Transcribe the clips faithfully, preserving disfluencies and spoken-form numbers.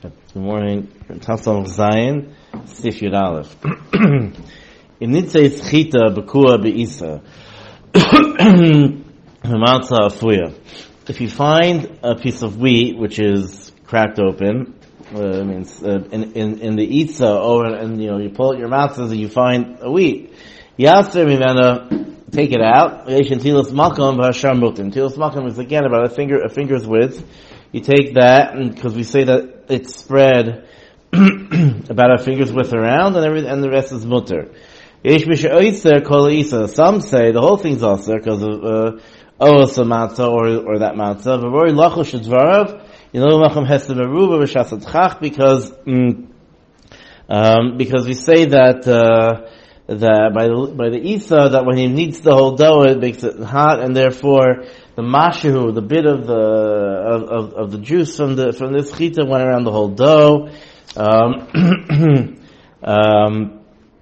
Good morning. Tassam Zayin, Sif Yud Aleph. In Nitzei Schita Bekua Be'isa, Matzah Afuya. If you find a piece of wheat which is cracked open, uh, means uh, in, in in the Itza, or and you know you pull out your matzahs and you find a wheat, Yaser Mimena, take it out. Yesh Tilas Makom B'Hashar Mutim. Tilas Makom is again about a finger a finger's width. You take that, because we say that it's spread about a finger's width around, and every, and the rest is mutter. Some say the whole thing's also because of uh, Oos matzah or or that matzah. You know, because mm, um, because we say that uh, that by the by the Isa that when he kneads the whole dough it makes it hot, and therefore the mashu, the bit of the of, of, of the juice from the from this chita went around the whole dough. Um, um,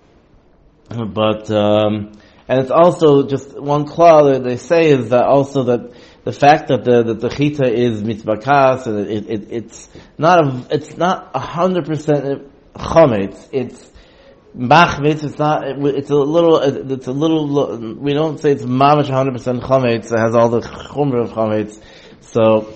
but um, and it's also just one clause that they say is that also that the fact that the that the chita is mitzbakas and it, it it's not a, it's not a hundred percent chametz. It's machmitz. It's not. It's a little. It's a little. We don't say it's mamash one hundred percent chametz. It has all the chumra of chametz. So,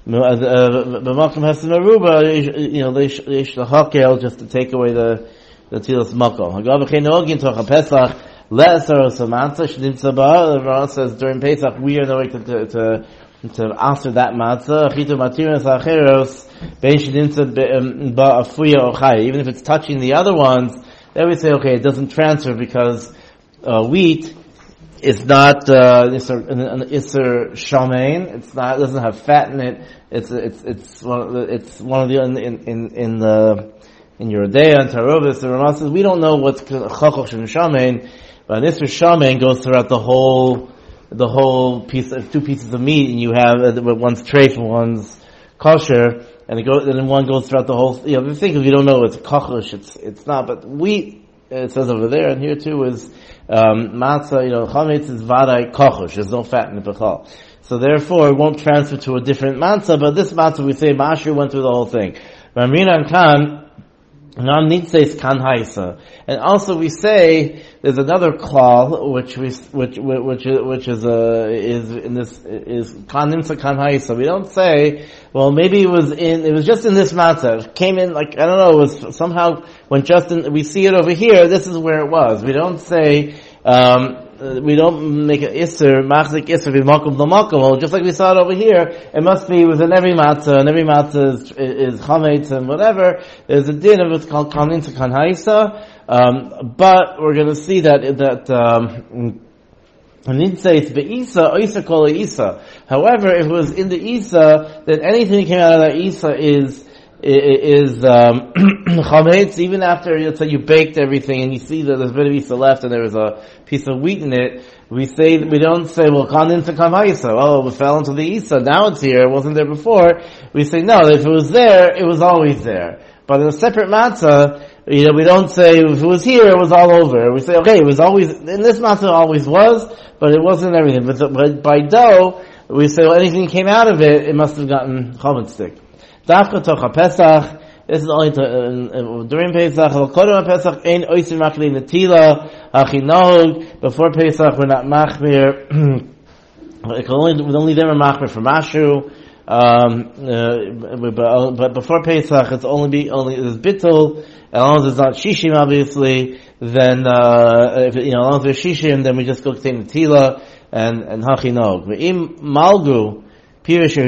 b'makom hesed meruba, you know, they should hakel just to take away the the tilas makom. Hagav v'chein ogin toch haPesach le'asar osamatza shdim tzaba. The Rambam says during Pesach we are knowing to to to, to answer that matzah. Chitu matiras acheros bein shdim tzaba ba'afuya or chaya. Even if it's touching the other ones. Then we say, okay, it doesn't transfer because uh, wheat is not uh, an iser shamein. It's not. It doesn't have fat in it. It's it's it's one of the, it's one of the in in in the in Yeridea and Tarovis. The Rambam says we don't know what's chachosh and shamein, but an iser shamein goes throughout the whole the whole piece of two pieces of meat, and you have uh, one's treif and one's kosher. And it goes, and then one goes throughout the whole, you know, the thing is we don't know it's kochush, it's, it's not, but wheat, it says over there, and here too is, um, matzah, you know, chametz is vadai kochush, there's no fat in the bechal. So therefore it won't transfer to a different matzah, but this matzah we say, Mashu went through the whole thing. Ramina Khan, Nam Nitzes Kan Haisa. And also we say, there's another klal, which we, which, which, which is, uh, is in this, is Kan Nimsa Kan Haisa. We don't say, well, maybe it was in, it was just in this matzah. It came in like, I don't know, it was somehow, when just in, we see it over here, this is where it was. We don't say, um, we don't make an isser, machzik isser v'makom l'makom. Just like we saw it over here, it must be within every matzah, and every matzah is, is chametz and whatever. There's a din of it's called kanin to kan haisa. Um, but we're going to see that that um, I didn't say it's be'isa, oisa kol isa. However, if it was in the isa, then anything that came out of that isa is is um chametz, even after let's say you baked everything and you see that there's a bit of isa left and there was a piece of wheat in it, we say we don't say well kan into kamaisa. Oh, it fell into the isa, now it's here, it wasn't there before. We say no, if it was there, it was always there. But in a separate matzah, you know, we don't say if it was here, it was all over. We say okay, it was always in this matzah, it always was, but it wasn't everything. But, but by dough, we say well, anything that came out of it, it must have gotten chametz stick. Dafka tocha Pesach. This is only to, uh, during Pesach. Kodem Pesach ein oisim makli netila achinog. Before Pesach, we're not machmir. It can only we only then we're machmir for mashu. Um, uh, but, but before Pesach, it's only be only there's bittul. As long as it's not shishim, obviously, then uh, if you know, as long as there's shishim, then we just go to netila and and hachinog. Ve'im malgu. If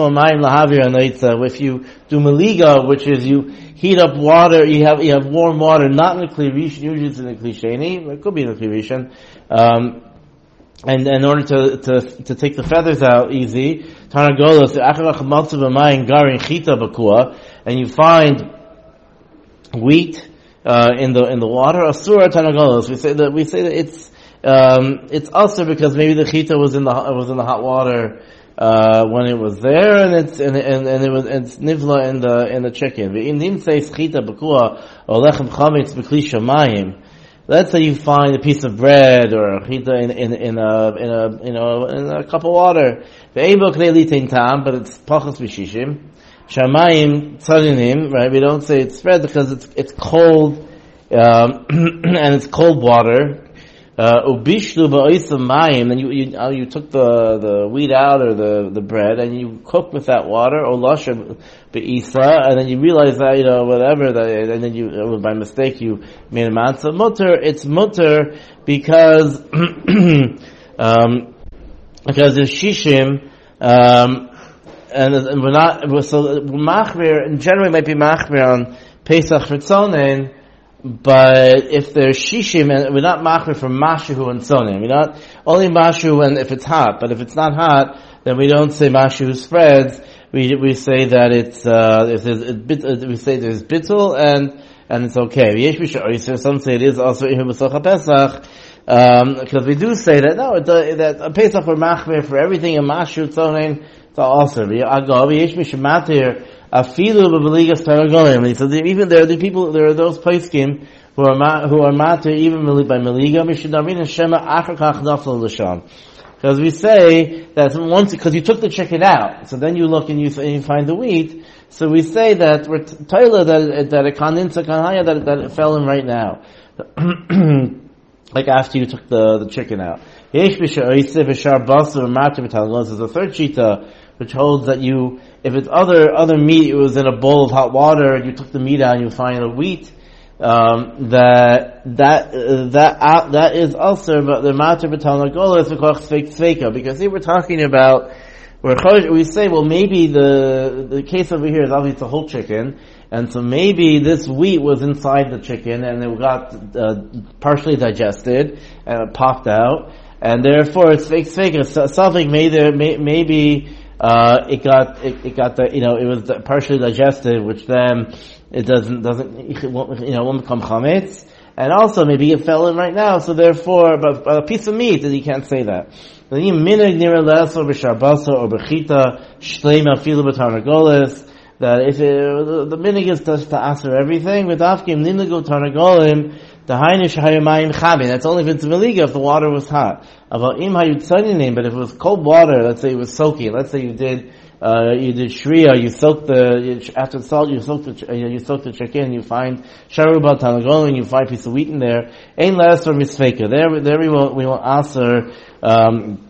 you do maliga, which is you heat up water, you have you have warm water, not in the klirishan, usually it's in the klisheni, it could be in the klirishan, um, and, and in order to, to to take the feathers out easy, tarnagolos, and you find wheat uh, in the in the water, asura tarnagolos. We say that we say that it's um, it's also because maybe the chita was in the was in the hot water. Uh, when it was there, and it's and and, and it was it's nivla in the in the chicken. Let's say you find a piece of bread or a chita in in in a in a you know in a cup of water. But it's pachas v'shishim. Shamayim tzarinim, right? We don't say it's spread because it's it's cold, um, and it's cold water. Ubishlu ba'oisam mayim. Then you you uh, you took the the wheat out or the the bread and you cooked with that water. Olasha be'isa, and then you realize that you know whatever that, and then you uh, by mistake you made a matzah mutter. It's mutter because um, because it's shishim. Um, And, and we're not, we're, so we're machmir, and generally might be machmir on Pesach for Tzonin, but if there's shishim, and we're not machmir for mashu and Tzonin. We're not only mashu when if it's hot, but if it's not hot, then we don't say mashu spreads. We we say that it's uh if there's a bit, we say there's bittul and and it's okay. Some say it is also in Pesach Pesach. Um, because we do say that no, it, that a Pesach for machmir for everything in mashu Tzonin. Also, so even there are the people, there are those poskim who are ma, who are matir even by meliga. Because we say that once, because you took the chicken out, so then you look and you, and you find the wheat. So we say that we're toilet that that it kandinsa kanhaya that that it fell in right now, like after you took the the chicken out. There's a third shita which holds that you, if it's other other meat, it was in a bowl of hot water, and you took the meat out and you find a wheat, um, that that uh, that uh, that is also, but the matter b'tal nagola is tzveika, because here we're talking about where we say, well, maybe the the case over here is obviously it's a whole chicken, and so maybe this wheat was inside the chicken and it got uh, partially digested and it popped out. And therefore, it's fake, fake. Something maybe, maybe uh, it got, it, it got the, you know, it was partially digested, which then it doesn't, doesn't, it won't, you know, won't become chametz. And also, maybe it fell in right now, so therefore, but, but a piece of meat, then you can't say that. Then you minig nira leso b'sharbasa or b'chita shleima filu b'tarnagolis. That if it, the, the minig is just to answer everything, with afkim ninago tarnagolim. That's only if it's meliga, if the water was hot. But if it was cold water, let's say it was soaking, let's say you did, uh, you did shriya, you soaked the, after salt, you soaked the, you soaked the chicken, you find sharuba tanagol, and you find a piece of wheat in there. Ain't less for misfeka. There, there we will, we will answer, um,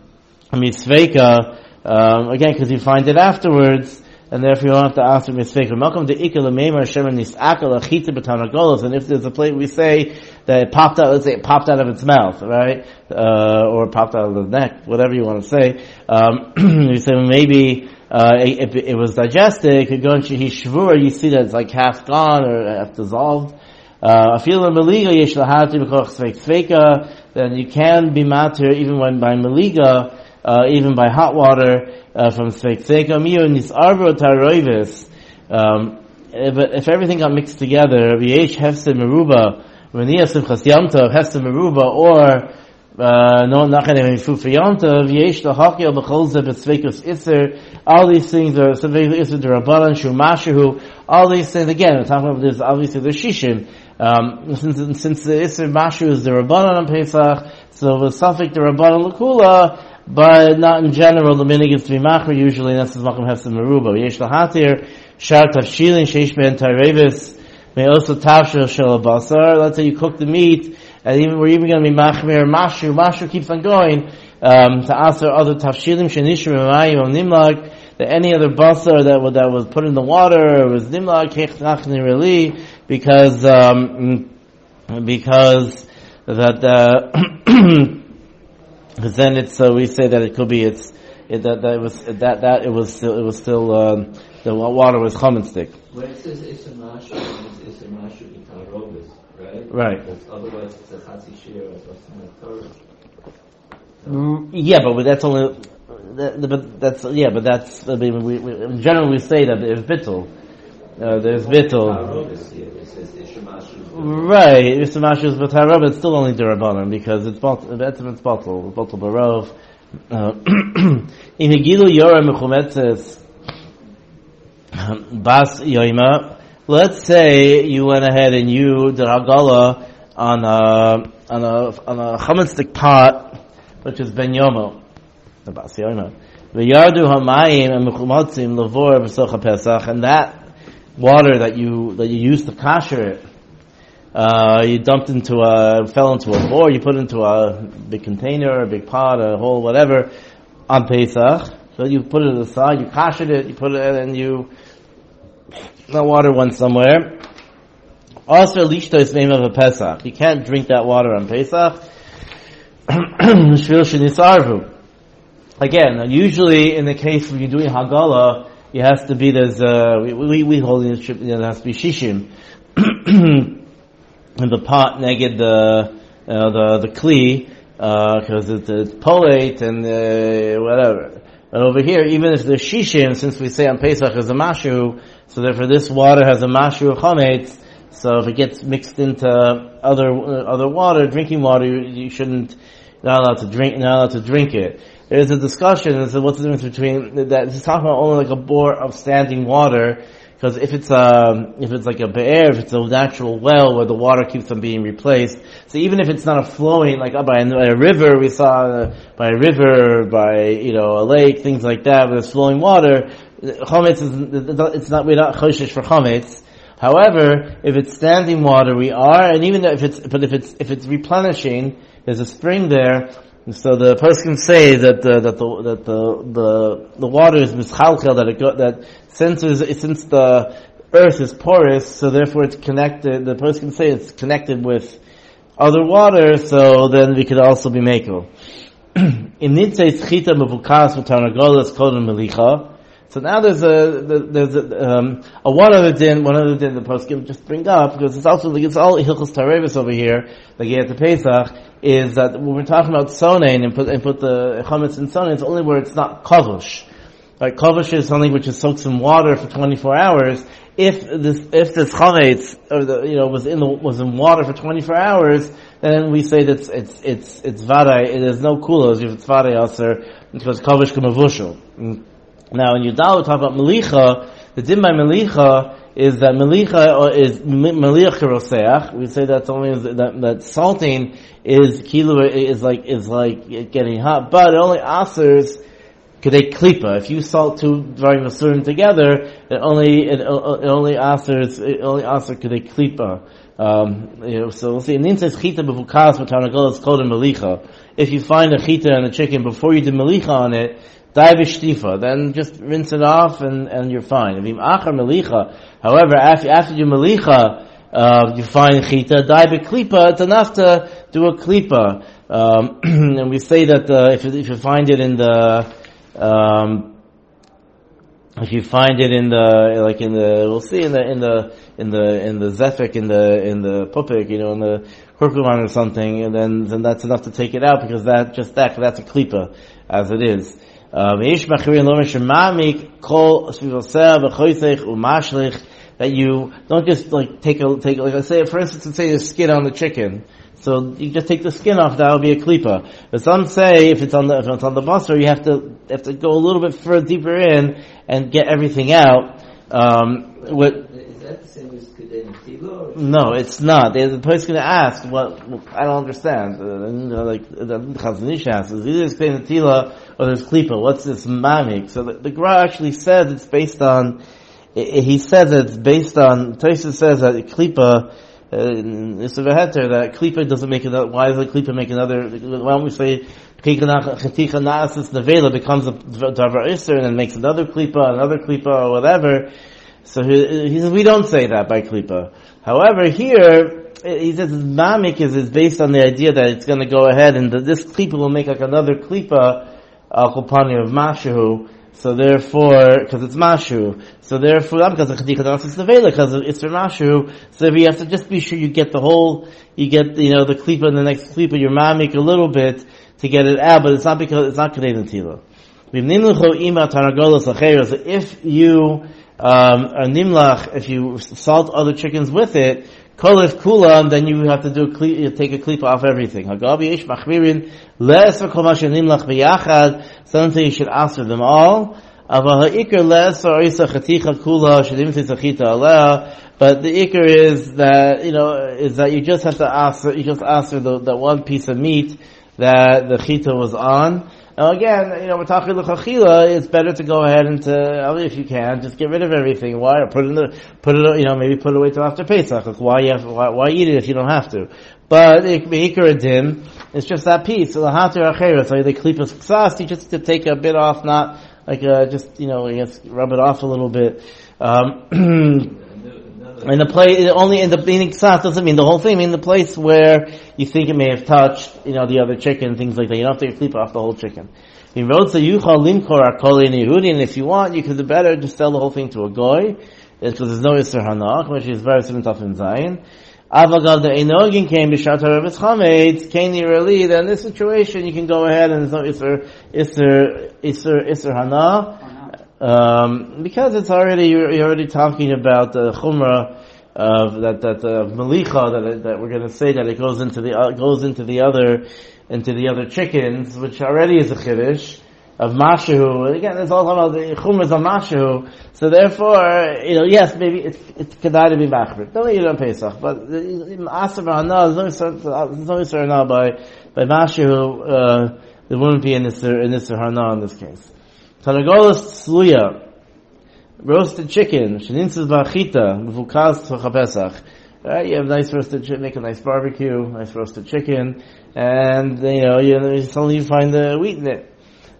misfeka, um, again, because you find it afterwards. And therefore you don't have to ask for mistake. Welcome to Ikal Meimer Shem Nisakal Achita B'Tanagolos. And if there's a plate we say that it popped out, let's say it popped out of its mouth, right? Uh, or popped out of the neck, whatever you want to say. Um, you say well, maybe, uh, if it, it was digested, it could go into Shvura, you see that it's like half gone or half dissolved. Uh, feel in Meliga, Yesh Lahati B'Koch Sveik Sveika, then you can be matir even when by Meliga, uh, even by hot water, Uh, from Sveik Seika Miyo Nisarvo Taroivis. Um, but if everything got mixed together, V'yesh Hefse Meruba, V'niyah Simchas Yomtov, Hefse Meruba, or, uh, no, Nachanem Mifu for Yomtov, V'yesh Lahakya B'cholze B'Sveikus Isser, all these things are, Sveikus Isser D'Rabbanan, Shumashahu, all these things, again, we're talking about this, obviously the Shishim, um, since, since the Isser Mashu is the Rabbanan on Pesach, so the Safik the Rabbanan L'Kula, but not in general. The minig is to be machmer usually. And that's the makom hefsed meruba. Yesh lahatir shar tavshilin sheish ben tarevis may also tavshil shel basar. Let's say you cook the meat, and even we're even going to be machmer mashu. Mashu keeps on going um, to answer other tavshilim shenishrim mayim or nimlag. That any other basar that was, that was put in the water was nimlag kechachni really because um, because that. Uh, Because then it's uh, we say that it could be it's it, that that it was that that it was still it was still um, the water was common stick. When it says Isser Mashu, it's Isser Mashu Itarobis, right? Right. Because otherwise it's a Chatzi Shir or something like Torah. Mm, yeah, but that's only that, but that's yeah, but that's I mean, we, we in general we say that there's bittul. Uh, there's bittul. Right, Isser Mashu is b'tarov, it's still only derabbanan because it's bot, it's it's bottle, bottle barov. In Higilu Yorah Mechumetzes Bas Yoima. Let's say you went ahead and you did hagala on a on a on a chametz stick pot, which is ben yomo, the Bas Yoima. V'yardu hamayim and mechumatzim lavor b'socha Pesach, and that water that you that you used to kasher it, uh, you dumped into a fell into a bowl, you put it into a big container, a big pot, a hole, whatever, on Pesach. So you put it aside, you kashered it, you put it, and you that water went somewhere. Also, lishto is name of a Pesach. You can't drink that water on Pesach. Shvil shenisarvu. Again, usually in the case when you're doing Hagala, it has to be, there's, uh, we, we, we hold it, you know, it has to be shishim. In the pot, neged the, uh, the, the kli, uh, cause it's, it's polate and, uh, whatever. And over here, even if the shishim, since we say on Pesach is a mashu, so therefore this water has a mashu of chametz, so if it gets mixed into other, uh, other water, drinking water, you, you shouldn't, not allowed to drink, not allowed to drink it. There's a discussion as to what's the difference between that. It's talking about only like a bore of standing water, because if it's um if it's like a be'er, if it's a natural well where the water keeps on being replaced, so even if it's not a flowing like by a, by a river, we saw uh, by a river, by you know a lake, things like that, where there's flowing water, chametz is it's not we're not choshesh for chametz. However, if it's standing water, we are, and even if it's but if it's if it's replenishing, there's a spring there. So the person can say that the, that the that the the the water is mischalkel, that it go, that since is, since the earth is porous, so therefore it's connected. The person can say it's connected with other water, so then we could also be mekel. In nitzei tzchita mevukas v'tarnagolas kodem melicha. So now there's a there's a, um, a one other din, one other din the poskim just bring up, because it's also like it's all hilchos tarevis over here. Like at the Pesach, is that when we're talking about sonein and put and put the chametz in sonein, it's only where it's not kavush. Like kavush is something which is soaked in water for twenty-four hours. If this if this chametz or the you know was in the was in water for twenty-four hours, then we say that it's it's it's it's vaday. There's no kulos if it's vaday aser because kavush kamavushel. Now, in Yudal, we talk about melicha. The din by melicha is that melicha is meliach roseach. We say that's only that, that salting is kilo is like is like getting hot, but it only asers kedei klipa. If you salt two dvarim asurim together, it only it, it only asers it only aser kedei klipa. Um, you know, so we'll see. Nin says chita bevukas v'tarnagol is called a melicha. If you find a chita and a chicken before you do melicha on it, dai v'shtifa, then just rinse it off and, and you're fine. However, after, after you melicha, uh, you find chita, dai v'klipa, it's enough to do a klipa. Um, and we say that, uh, if, if you find it in the, um, if you find it in the, like in the, we'll see in the, in the, in the, in the zefik, in the, in the pupik, you know, in the kurkuman or something, and then, then that's enough to take it out, because that, just that, that's a klipa, as it is. That you don't just like take a take like I say for instance let's say the skin on the chicken, so you just take the skin off, that will be a klipa. But some say if it's on the if it's on the basar, you have to have to go a little bit further deeper in and get everything out. Um, what is that the same as kedei netila? No, it's not. The person going to ask, what I don't understand. Uh, like the Chazon Ish asks, is either kedei netila or there's klipa. What's this mamik? So the, the Gra actually says it's based on. He says it's based on. Tosfos says that klipa. Uh, it's a veheter that klipa doesn't make another. Why does the klipa make another? Why don't we say cheticha na'asis nevela becomes a davar iser and then makes another klipa, another klipa, or whatever. So he, he says we don't say that by klipa. However, here he says mamik is, is based on the idea that it's going to go ahead and that this klipa will make like another klipa al kopani of mashu. So therefore, because it's mashu, so therefore, not because of cheticha na'asis nevela, because it's for mashu. So you have to just be sure you get the whole, you get you know the klipa and the next klipa, your mamik a little bit to get it out, but it's not because it's not kedei netila. So if you um, are nimlach, if you salt other chickens with it, kolif kulam, then you have to do a kli, take a klipa off everything. Hagabi ish machmirin les v'kol ma nimlach b'yachad. Some say you should answer them all. But the ikr is that you know is that you just have to answer. You just answer the, the one piece of meat that the chita was on. Now again, you know, we're talking l'chachila. It's better to go ahead and to, if you can, just get rid of everything. Why? Or put it in the, put it, you know, maybe put it away till after Pesach. Like why you have, why, why eat it if you don't have to? But ikar din, it's just that piece. So lahatir achera. So the klipas ksas, you just to take a bit off, not like uh, just you know, I guess rub it off a little bit. Um, In the place, it only in the being ksas doesn't mean the whole thing. I mean the place where you think it may have touched, you know, the other chicken, things like that. You don't have to clip off the whole chicken. And if you want, you could better just sell the whole thing to a goy, because there's no Yisr Hanach, which is very similar to in Zion. Avagav the Einogin came b'shat haravis chametz, Kaini Reli. Then in this situation, you can go ahead and there's no Yisr Yisr Yisr Yisr Hanach. Um, because it's already, you're, you're already talking about the chumrah of that, that, uh, melicha, that, that we're gonna say that it goes into the, uh, goes into the other, into the other chickens, which already is a chiddush of mashahu. Again, there's all about the chumras of mashahu. So therefore, you know, yes, maybe it's, it's kedai to be machbir. Don't eat it on Pesach, but asar b'hana, there's no isur hana by, by mashahu, uh, there wouldn't be an isur, an isur hana in this case. Tanagolas sluya, roasted chicken, shenintzes ba'achita, mevukas for Pesach. Right, you have nice roasted chicken, make a nice barbecue, nice roasted chicken, and you know, you suddenly you find the wheat in it.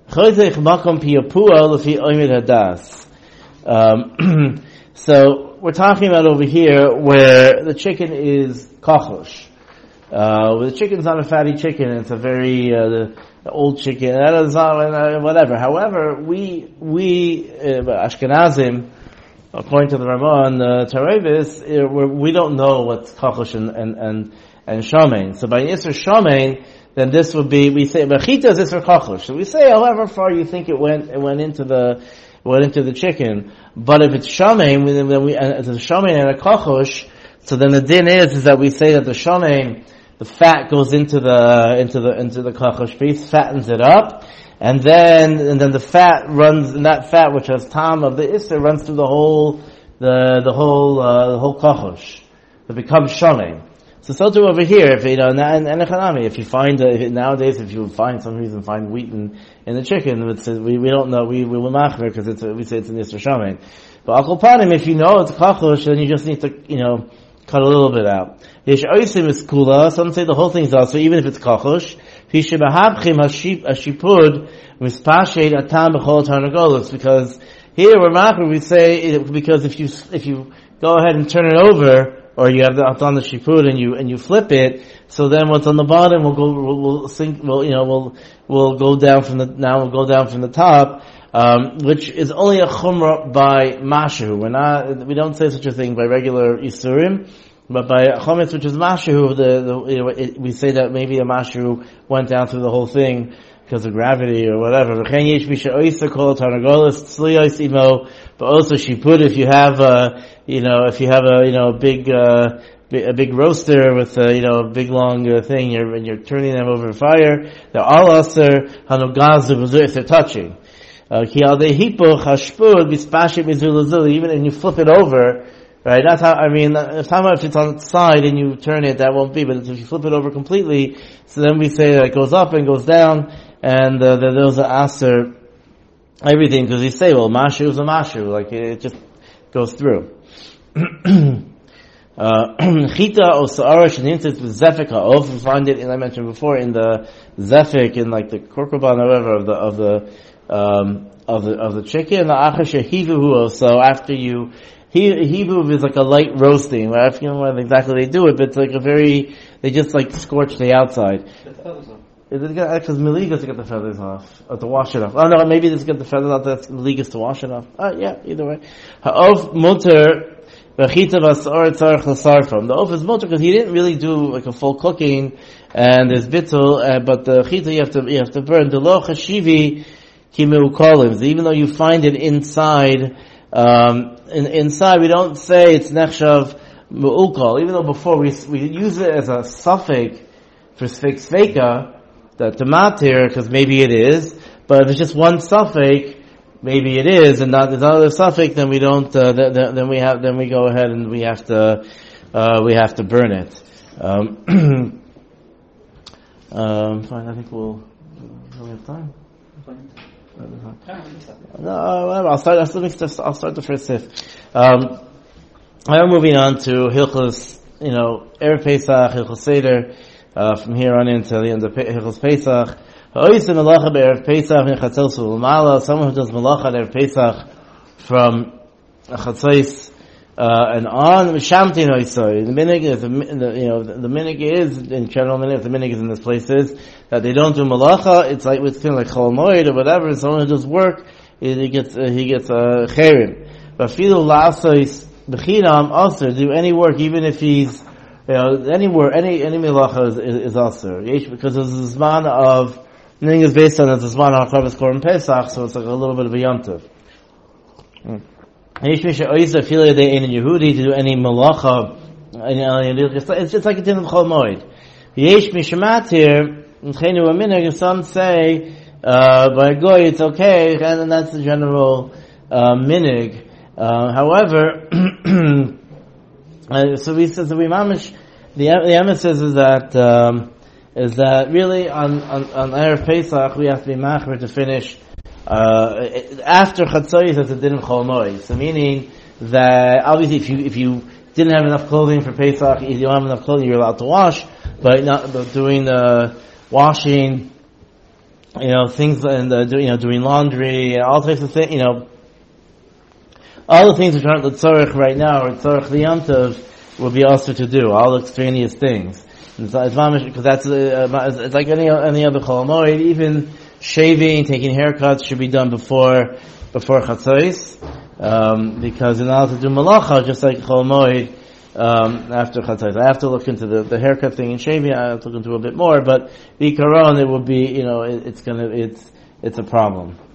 Um, so we're talking about over here where the chicken is kochosh. Uh, the chicken's not a fatty chicken; it's a very uh, the, the old chicken. That is not uh, whatever. However, we we uh, Ashkenazim, according to the Ramon uh, Tarevis, uh, we don't know what's kochosh and and and, and shomein. So by Yisr shomein, then this would be, we say bechita is Yisr kochosh. So we say, however far you think it went, it went into the went into the chicken. But if it's shomein, then we and it's a shomein and a kochosh. So then the din is is that we say that the shomein, the fat goes into the into the into the kochosh piece, fattens it up. And then, and then the fat runs, and that fat, which has tam of the Isser, runs through the whole, the, the whole, uh, the whole kochosh. It becomes shomein. So, so too over here, if, you know, and, and echanami, if you find, uh, if, nowadays, if you find, some reason find wheat in, in the chicken, it's, we, we don't know, we, we will machmer, because it's, we say it's an Isser shomein. But akol panim, if you know it's kochosh, then you just need to, you know, cut a little bit out. Yesh oisim is kula, some say the whole thing's also, even if it's kochosh. Because here we're machmer, we say, because if you, if you go ahead and turn it over, or you have the, on the shipud and you, and you flip it, so then what's on the bottom will go, will, will sink, will, you know, will, will go down from the, now will go down from the top, um, which is only a chumrah by mashu. We're not, we don't say such a thing by regular isurim. But by chometz, which is mashu, the, the you know, it, we say that maybe a mashu went down through the whole thing because of gravity or whatever. But also she put, if you have a, you know, if you have a, you know, a big, uh, a big roaster with a, you know, a big long uh, thing, you're, and you're turning them over fire, they're all aser hanogazu if they're touching. Uh, even when you flip it over, right, that's how, I mean, if it's on its side and you turn it, that won't be, but if you flip it over completely, so then we say that it goes up and goes down, and uh, that those are aser, everything, because we say, well, mashu is a mashu, like it just goes through. Chita or sa'ara shenintzes with zefik ha'of, we find it, and I mentioned before, in the zefik, in like the korban or whatever, of the, of the, um, of the, of the chicken, the achash hivuhu, so after you, Hebrew is like a light roasting. I don't know exactly they do it, but it's like a very, they just like scorch the outside. Get the feathers off. Because Meligas to get the feathers off, or to wash it off. Oh no, maybe just get the feathers off, that's Meligas to wash it off. Oh yeah, either way. Ha'of muter, v'chita v'asar tzarech l'sar from. The oaf is muter because he didn't really do like a full cooking, and there's bittul, uh, but the chita you have to, you have to burn. The lo chashivi kimeu kolim. So even though you find it inside, Um, in, inside we don't say it's nechshav mu'ukal, even though before we we use it as a suffix for sfeik sveika, the tamatir, because maybe it is, but if it's just one suffix, maybe it is, and not there's another suffix, then we don't, uh, th- th- then we have, then we go ahead and we have to, uh, we have to burn it. Um, um, fine, I think we'll, do we have time? No, I'll start. I'll start, I'll start the first sif. Um, I'm moving on to Hilchos, you know, Erev Pesach, Hilchos Seder, uh, from here on into the end of Hilchos Pesach. Ha'osim melacha be'erev Pesach v'chatzos u'lamala. Someone who does melacha at Erev Pesach from chatzos uh, and on Mishamtin Oisoi. The minig is, the, you know, the, the minig is in general minig. The minig is in this place is that they don't do malacha. It's like it's kind of like chol moed or whatever. Someone who does work, he gets uh, he gets a uh, cherim. But filu la'asos b'chinam also do any work, even if he's you know any work, any any malacha is, is, is also because it's a zman of minig is based on the zman of Chavis Korban Pesach, so it's like a little bit of a yomtiv. Yesh misha oisa filu they ain't in Yehudi to do any malacha. It's just like a din of chol moed. Yesh mishamat here. Some say uh, by goy it's okay, and that's the general uh, minig. Uh, however, uh, so he says that we mamish. The the emphasis is that um, is that really on on, on Erev Pesach we have to be machmer to finish uh, after Chatzos as a din of chol moed. So meaning that obviously if you if you didn't have enough clothing for Pesach, if you don't have enough clothing, you're allowed to wash, but not but doing the washing, you know, things, and uh, do, you know, doing laundry, all types of things, you know, all the things which aren't the tzorich right now, or tzorich liyamtov, will be also to do, all the extraneous things. It's, it's mamish, because that's, uh, it's like any, any other chol moed, even shaving, taking haircuts should be done before, before chatzos, um, because in order to do malacha, just like chol moed, Um, after Chatzos. I have to look into the, the haircut thing and shaving. I have to look into a bit more, but the Quran, it would be, you know, it, it's gonna, it's, it's a problem.